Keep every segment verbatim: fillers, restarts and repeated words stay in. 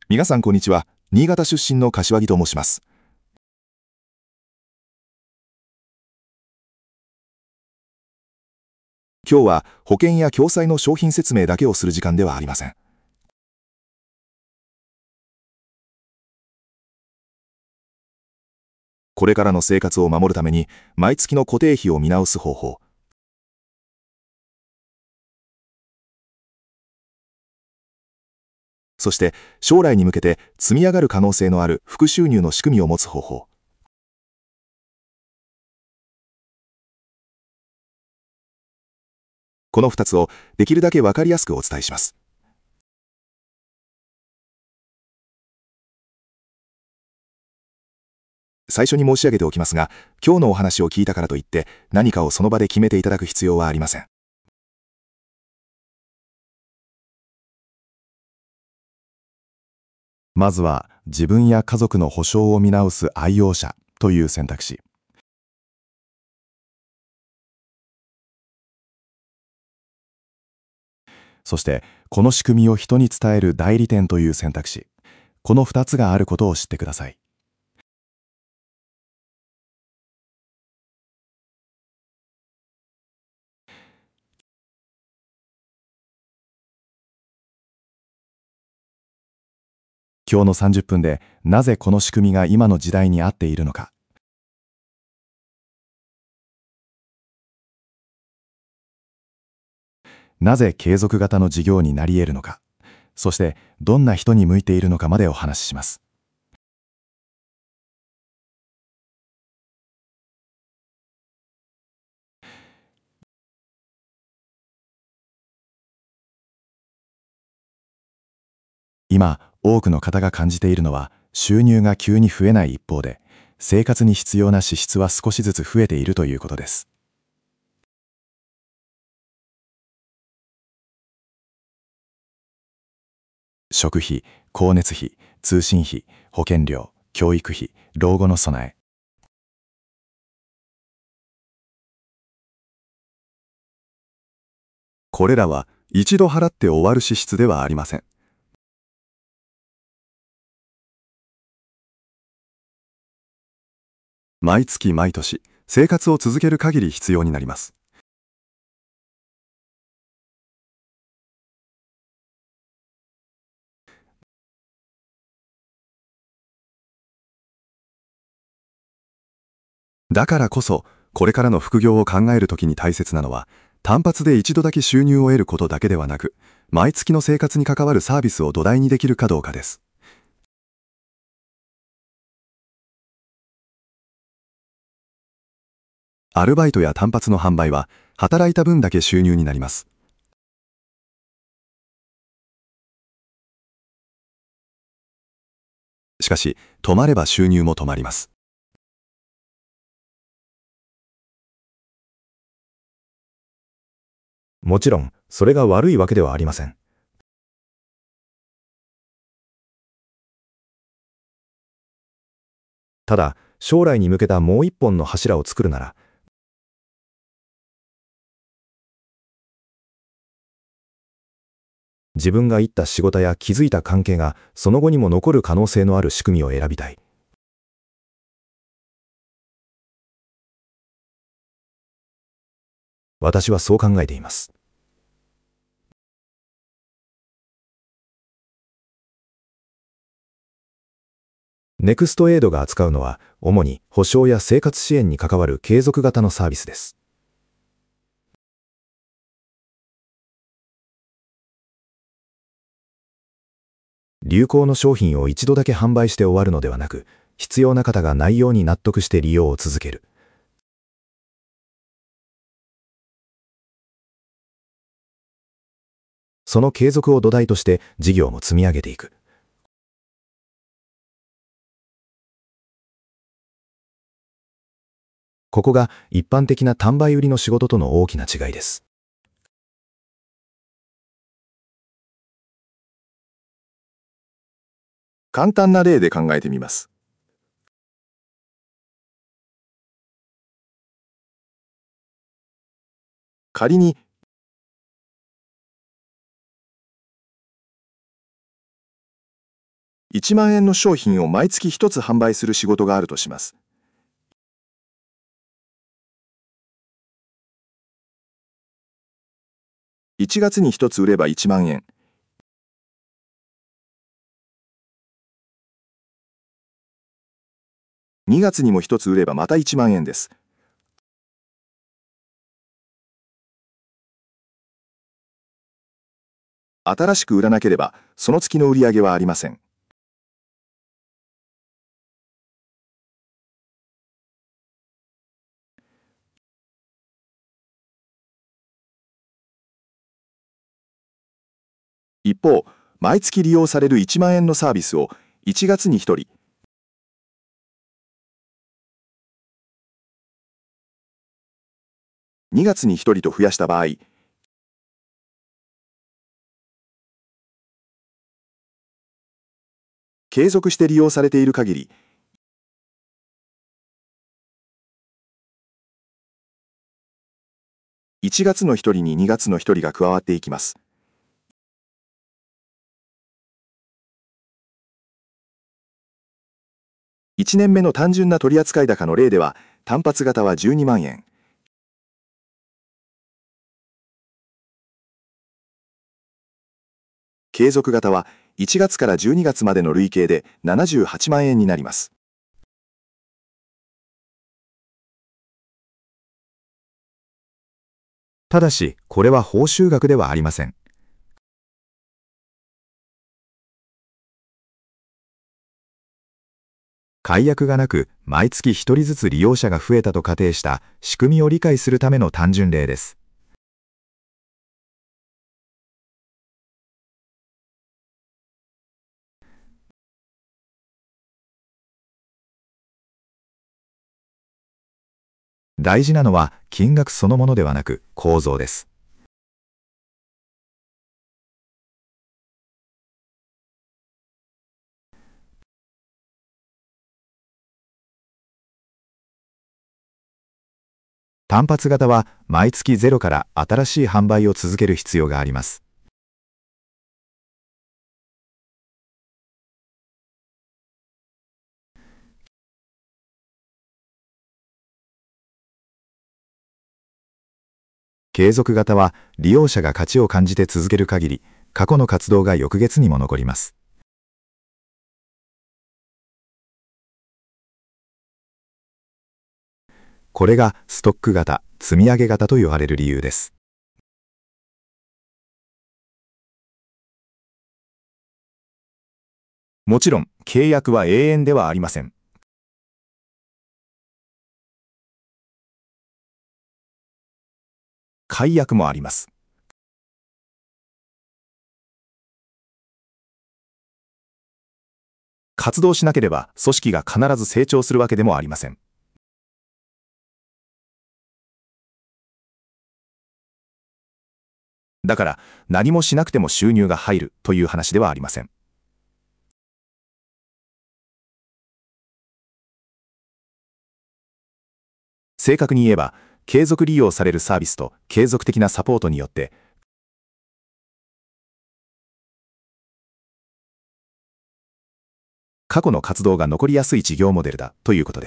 皆さんこんにちは。新潟出身の柏木と申します。今日は保険や共済の商品説明だけをする時間ではありません。これからの生活を守るために毎月の固定費を見直す方法、そして将来に向けて積み上がる可能性のある副収入の仕組みを持つ方法、このふたつをできるだけわかりやすくお伝えします。最初に申し上げておきますが、今日のお話を聞いたからといって何かをその場で決めていただく必要はありません。まずは自分や家族の保障を見直す愛用者という選択肢。そしてこの仕組みを人に伝える代理店という選択肢。このふたつがあることを知ってください。今日のさんじゅっぷんでなぜこの仕組みが今の時代に合っているのか、なぜ継続型の事業になり得るのか、そしてどんな人に向いているのかまでお話しします。今多くの方が感じているのは、収入が急に増えない一方で生活に必要な支出は少しずつ増えているということです。食費、光熱費、通信費、保険料、教育費、老後の備え。これらは一度払って終わる支出ではありません。毎月毎年、生活を続ける限り必要になります。だからこそ、これからの副業を考えるときに大切なのは、単発で一度だけ収入を得ることだけではなく、毎月の生活に関わるサービスを土台にできるかどうかです。アルバイトや単発の販売は、働いた分だけ収入になります。しかし、止まれば収入も止まります。もちろん、それが悪いわけではありません。ただ、将来に向けたもう一本の柱を作るなら、自分が行った仕事や築いた関係がその後にも残る可能性のある仕組みを選びたい。私はそう考えています。ネクストエイドが扱うのは、主に保障や生活支援に関わる継続型のサービスです。流行の商品を一度だけ販売して終わるのではなく、必要な方が内容に納得して利用を続ける。その継続を土台として事業も積み上げていく。ここが一般的な単売売りの仕事との大きな違いです。簡単な例で考えてみます。仮にいちまんえんの商品を毎月ひとつ販売する仕事があるとします。いちがつにひとつ売ればいちまんえん。にがつにもひとつ売ればまたいちまんえんです。新しく売らなければ、その月の売り上げはありません。一方、毎月利用されるいちまんえんのサービスをいちがつにひとり、にがつにひとりと増やした場合、継続して利用されている限り、いちがつのひとりににがつのひとりが加わっていきます。いちねんめの単純な取扱高の例では、単発型はじゅうにまんえん。継続型はいちがつからじゅうにがつまでの累計でななじゅうはちまんえんになります。 ただし、これは報酬額ではありません。解約がなく、毎月ひとりずつ利用者が増えたと仮定した仕組みを理解するための単純例です。大事なのは金額そのものではなく構造です。単発型は毎月ゼロから新しい販売を続ける必要があります。継続型は利用者が価値を感じて続ける限り、過去の活動が翌月にも残ります。これがストック型、積み上げ型と言われる理由です。 もちろん、契約は永遠ではありません。解約もあります。活動しなければ組織が必ず成長するわけでもありません。だから何もしなくても収入が入るという話ではありません。正確に言えば、継続利用されるサービスと継続的なサポートによって過去の活動が残りやすい事業モデルだということです。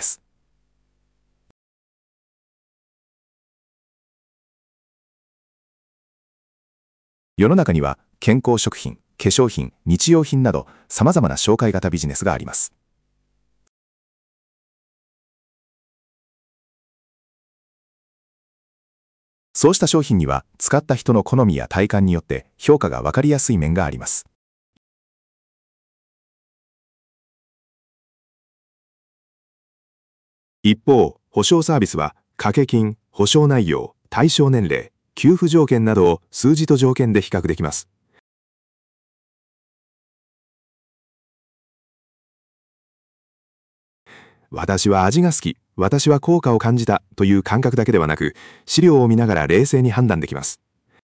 世の中には健康食品、化粧品、日用品など様々な紹介型ビジネスがあります。そうした商品には使った人の好みや体感によって評価が分かりやすい面があります。一方、保証サービスは掛け金、保証内容、対象年齢、給付条件などを数字と条件で比較できます。私は味が好き、私は効果を感じたという感覚だけではなく、資料を見ながら冷静に判断できます。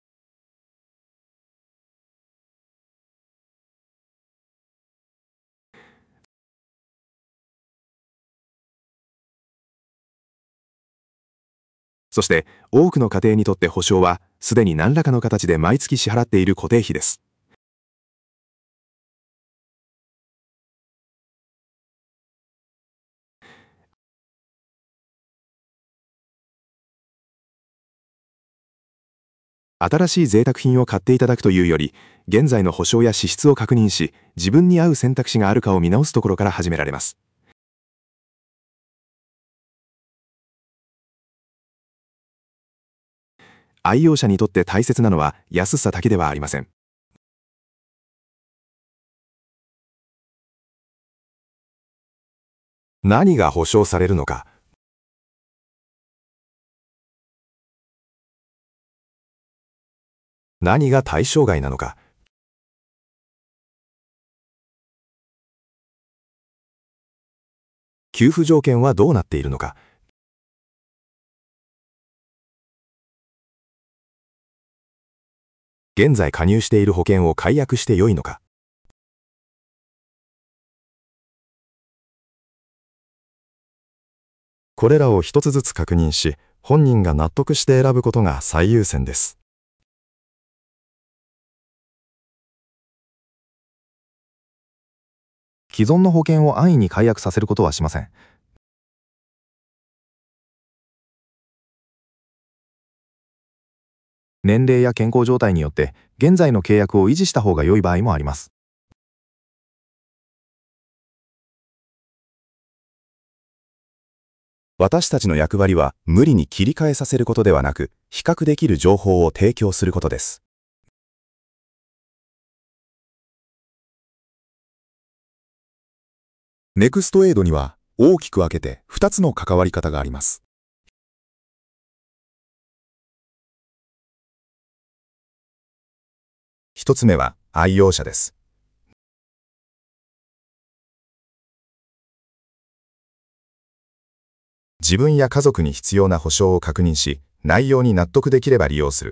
そして、多くの家庭にとって保証は、すでに何らかの形で毎月支払っている固定費です。 新しい贅沢品を買っていただくというより、現在の保証や支出を確認し、自分に合う選択肢があるかを見直すところから始められます。愛用者にとって大切なのは安さだけではありません。 何が保証されるのか。何が対象外なのか。給付条件はどうなっているのか。現在加入している保険を解約してよいのか。これらを一つずつ確認し、本人が納得して選ぶことが最優先です。 既存の保険を安易に解約させることはしません。年齢や健康状態によって現在の契約を維持した方が良い場合もあります。 私たちの役割は無理に切り替えさせることではなく、比較できる情報を提供することです。ネクストエイドには大きく分けてふたつの関わり方があります。ひとつめは愛用者です。自分や家族に必要な保障を確認し、内容に納得できれば利用する。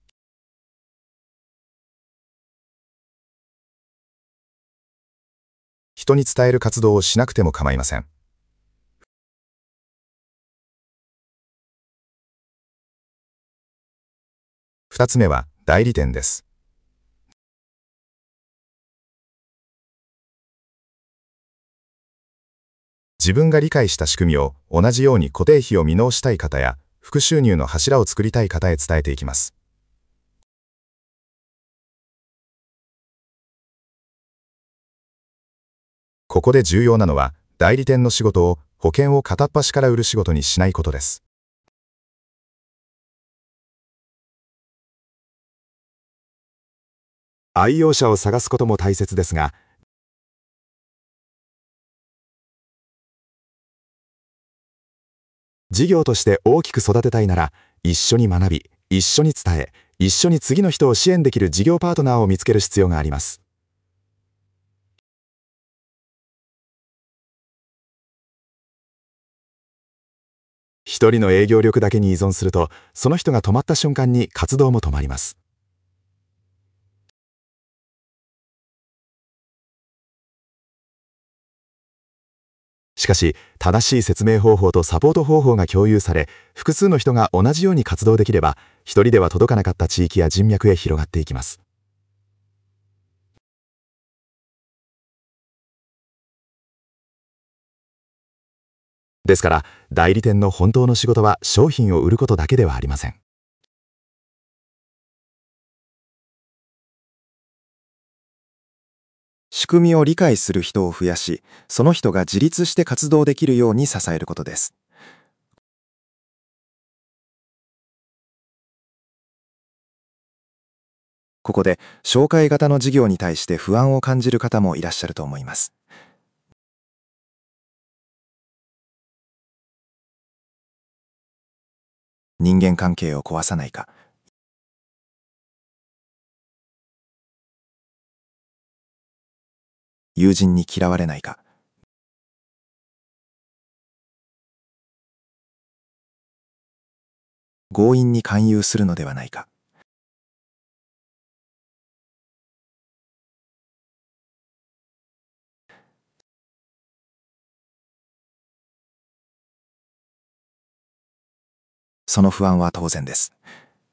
人に伝える活動をしなくても構いません。二つ目は代理店です。自分が理解した仕組みを同じように固定費を見直したい方や、副収入の柱を作りたい方へ伝えていきます。ここで重要なのは、代理店の仕事を保険を片っ端から売る仕事にしないことです。愛用者を探すことも大切ですが、事業として大きく育てたいなら、一緒に学び、一緒に伝え、一緒に次の人を支援できる事業パートナーを見つける必要があります。一人の営業力だけに依存すると、その人が止まった瞬間に活動も止まります。しかし、正しい説明方法とサポート方法が共有され、複数の人が同じように活動できれば、一人では届かなかった地域や人脈へ広がっていきます。ですから、代理店の本当の仕事は商品を売ることだけではありません。 仕組みを理解する人を増やし、その人が自立して活動できるように支えることです。ここで、紹介型の事業に対して不安を感じる方もいらっしゃると思います。人間関係を壊さないか、友人に嫌われないか、強引に勧誘するのではないか。その不安は当然です。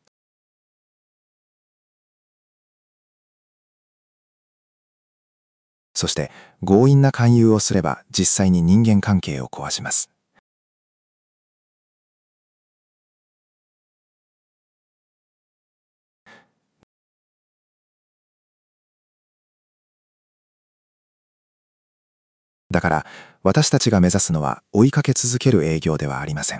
そして、強引な勧誘をすれば実際に人間関係を壊します。 だから、私たちが目指すのは追いかけ続ける営業ではありません。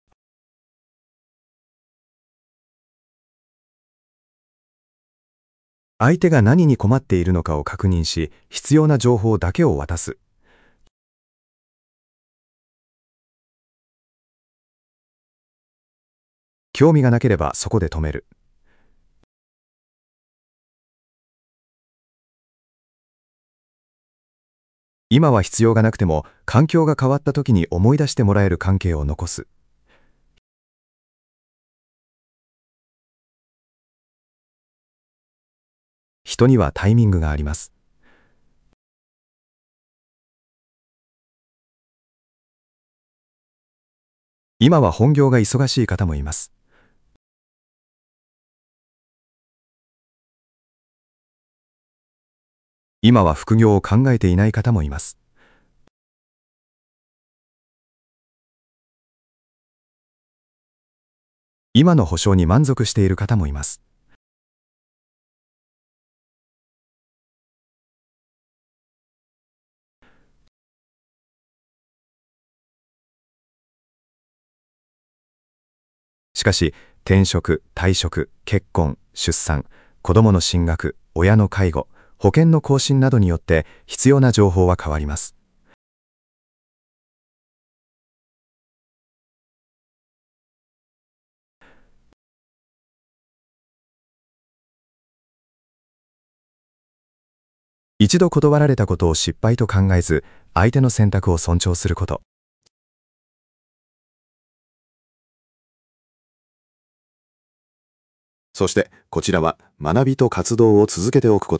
相手が何に困っているのかを確認し、必要な情報だけを渡す。興味がなければそこで止める。今は必要がなくても、環境が変わった時に思い出してもらえる関係を残す。人にはタイミングがあります。今は本業が忙しい方もいます。今は副業を考えていない方もいます。今の保証に満足している方もいます。しかし、転職、退職、結婚、出産、子供の進学、親の介護、保険の更新などによって必要な情報は変わります。一度断られたことを失敗と考えず、相手の選択を尊重すること。 そしてこちらは学びと活動を続けておくこと。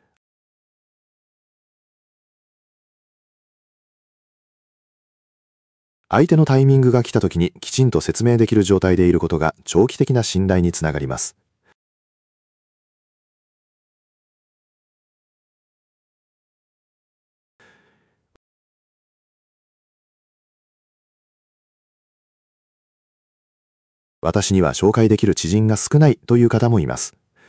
相手のタイミングが来た時にきちんと説明できる状態でいることが長期的な信頼につながります。私には紹介できる知人が少ないという方もいます。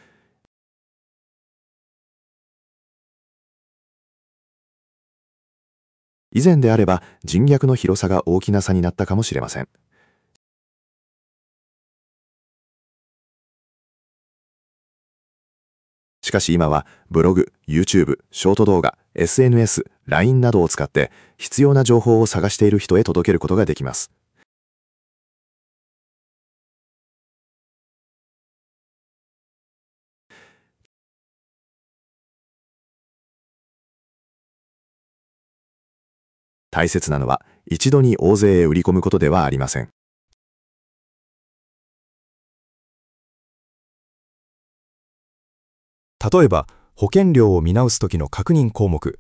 以前であれば人脈の広さが大きな差になったかもしれません。しかし今はブログ、YouTube、ショート動画、エスエヌエス、ライン などを使って必要な情報を探している人へ届けることができます。大切なのは一度に大勢へ売り込むことではありません。 例えば、保険料を見直すときの確認項目。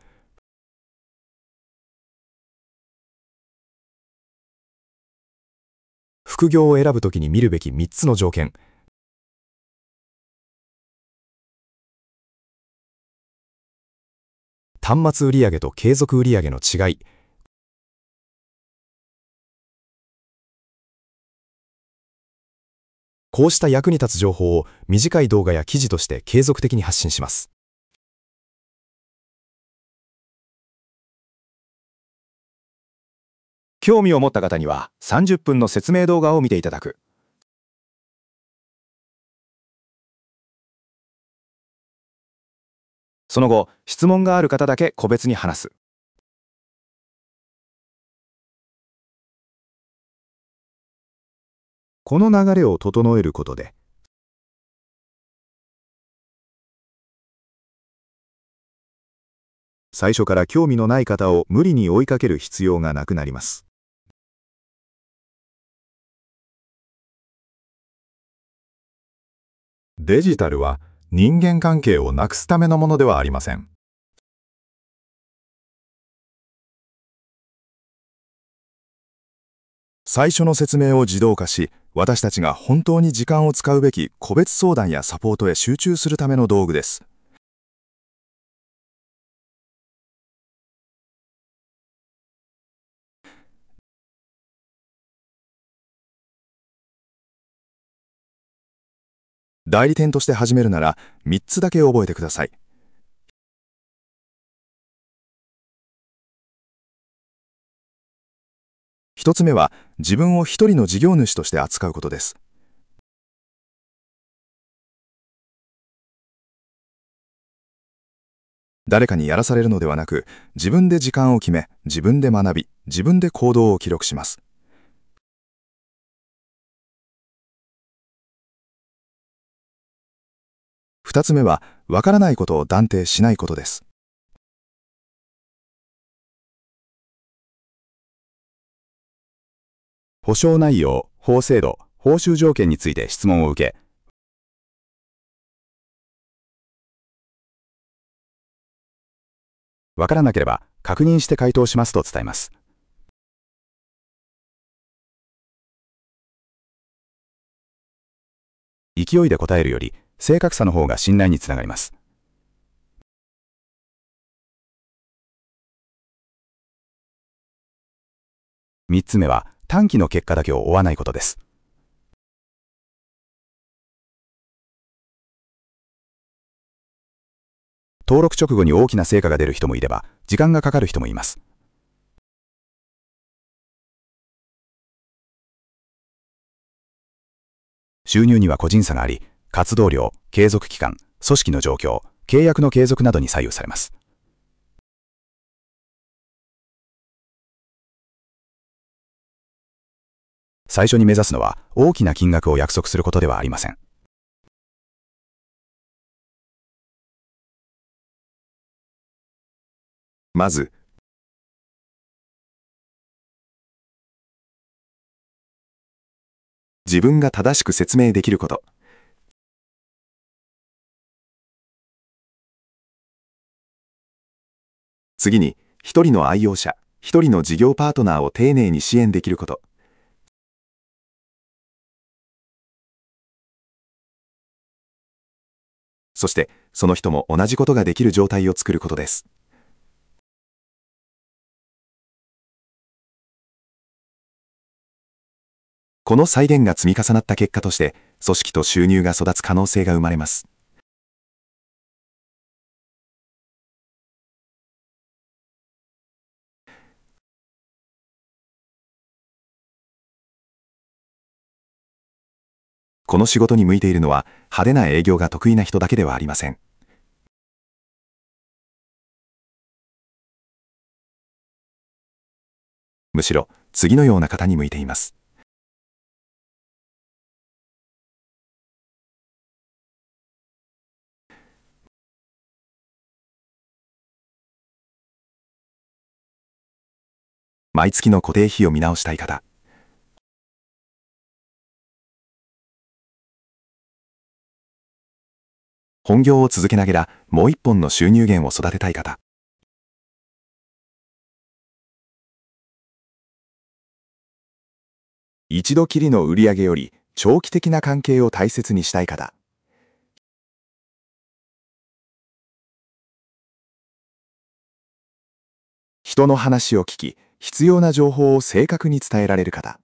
副業を選ぶときに見るべきみっつの条件。端末売上と継続売上の違い。こうした役に立つ情報を短い動画や記事として継続的に発信します。 興味を持った方にはさんじゅっぷんの説明動画を見ていただく。その後、質問がある方だけ個別に話す。 この流れを整えることで、最初から興味のない方を無理に追いかける必要がなくなります。デジタルは人間関係をなくすためのものではありません。最初の説明を自動化し、私たちが本当に時間を使うべき個別相談やサポートへ集中するための道具です。代理店として始めるならみっつだけ覚えてください。 一つ目は、自分を一人の事業主として扱うことです。誰かにやらされるのではなく、自分で時間を決め、自分で学び、自分で行動を記録します。二つ目は、わからないことを断定しないことです。 保証内容、法制度、報酬条件について質問を受け、わからなければ確認して回答しますと伝えます。勢いで答えるより正確さの方が信頼につながります。みっつめは短期の結果だけを追わないことです。登録直後に大きな成果が出る人もいれば、時間がかかる人もいます。収入には個人差があり、活動量、継続期間、組織の状況、契約の継続などに左右されます。最初に目指すのは大きな金額を約束することではありません。 まず、自分が正しく説明できること。次に、一人の愛用者、一人の事業パートナーを丁寧に支援できること。そして、その人も同じことができる状態を作ることです。この再現が積み重なった結果として、組織と収入が育つ可能性が生まれます。この仕事に向いているのは、派手な営業が得意な人だけではありません。むしろ、次のような方に向いています。毎月の固定費を見直したい方。本業を続けながらもう一本の収入源を育てたい方。 一度きりの売上より長期的な関係を大切にしたい方。人の話を聞き、必要な情報を正確に伝えられる方。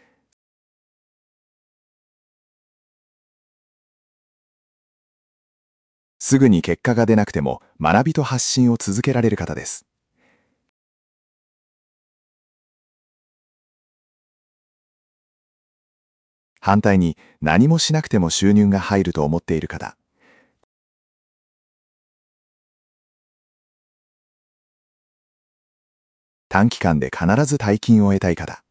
すぐに結果が出なくても学びと発信を続けられる方です。反対に何もしなくても収入が入ると思っている方。短期間で必ず大金を得たい方。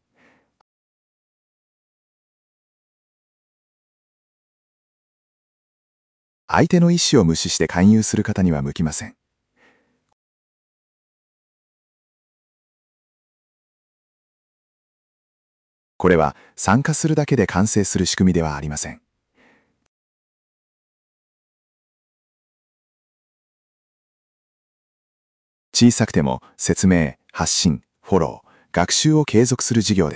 相手の意思を無視して勧誘する方には向きません。これは参加するだけで完成する仕組みではありません。小さくても説明、発信、フォロー、学習を継続する事業です。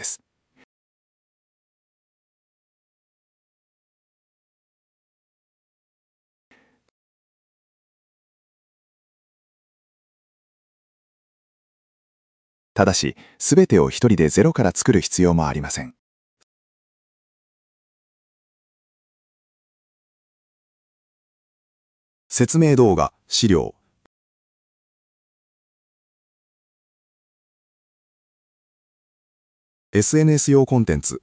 ただし、すべてを一人でゼロから作る必要もありません。 説明動画、資料。 エスエヌエス 用コンテンツ。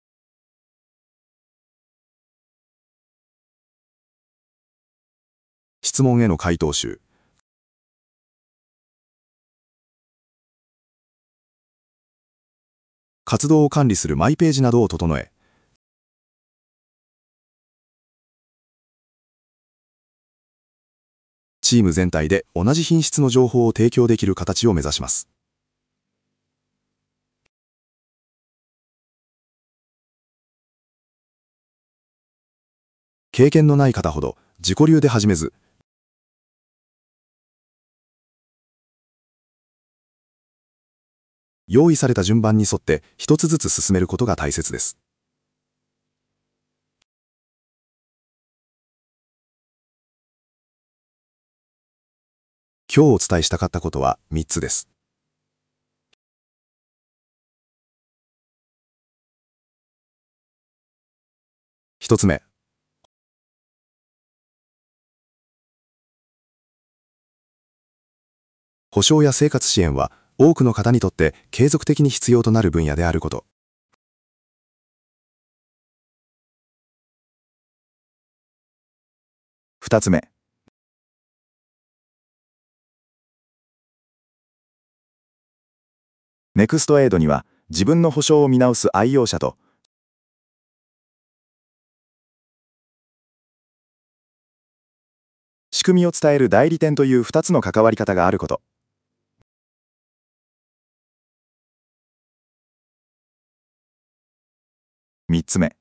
質問への回答集。活動を管理するマイページなどを整え、チーム全体で同じ品質の情報を提供できる形を目指します。経験のない方ほど自己流で始めず、用意された順番に沿って一つずつ進めることが大切です。今日お伝えしたかったことはみっつです。ひとつめ。保障や生活支援は多くの方にとって継続的に必要となる分野であること。 ふたつめ。ネクストエイドには自分の保障を見直す愛用者と、仕組みを伝える代理店というふたつの関わり方があること。みっつめ。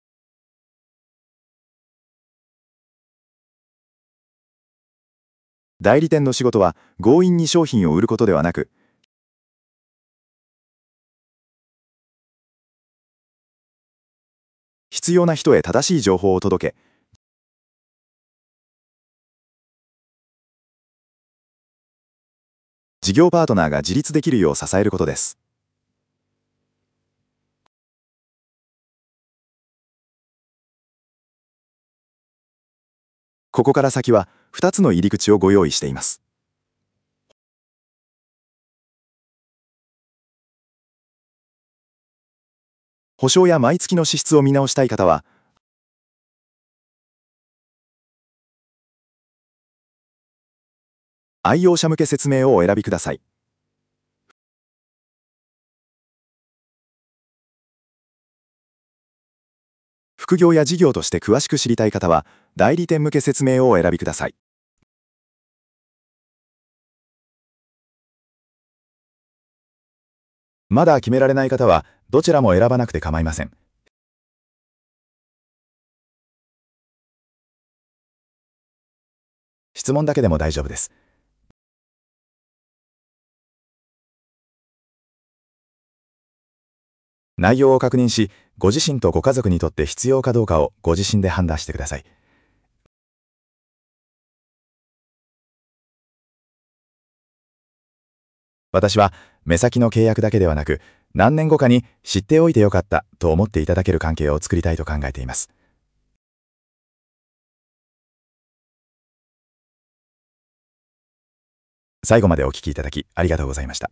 代理店の仕事は強引に商品を売ることではなく、必要な人へ正しい情報を届け、事業パートナーが自立できるよう支えることです。ここから先はふたつの入り口をご用意しています。保証や毎月の支出を見直したい方は、愛用者向け説明をお選びください。副業や事業として詳しく知りたい方は、代理店向け説明をお選びください。まだ決められない方は、どちらも選ばなくて構いません。質問だけでも大丈夫です。内容を確認し、ご自身とご家族にとって必要かどうかをご自身で判断してください。私は、目先の契約だけではなく、何年後かに知っておいてよかったと思っていただける関係を作りたいと考えています。最後までお聞きいただきありがとうございました。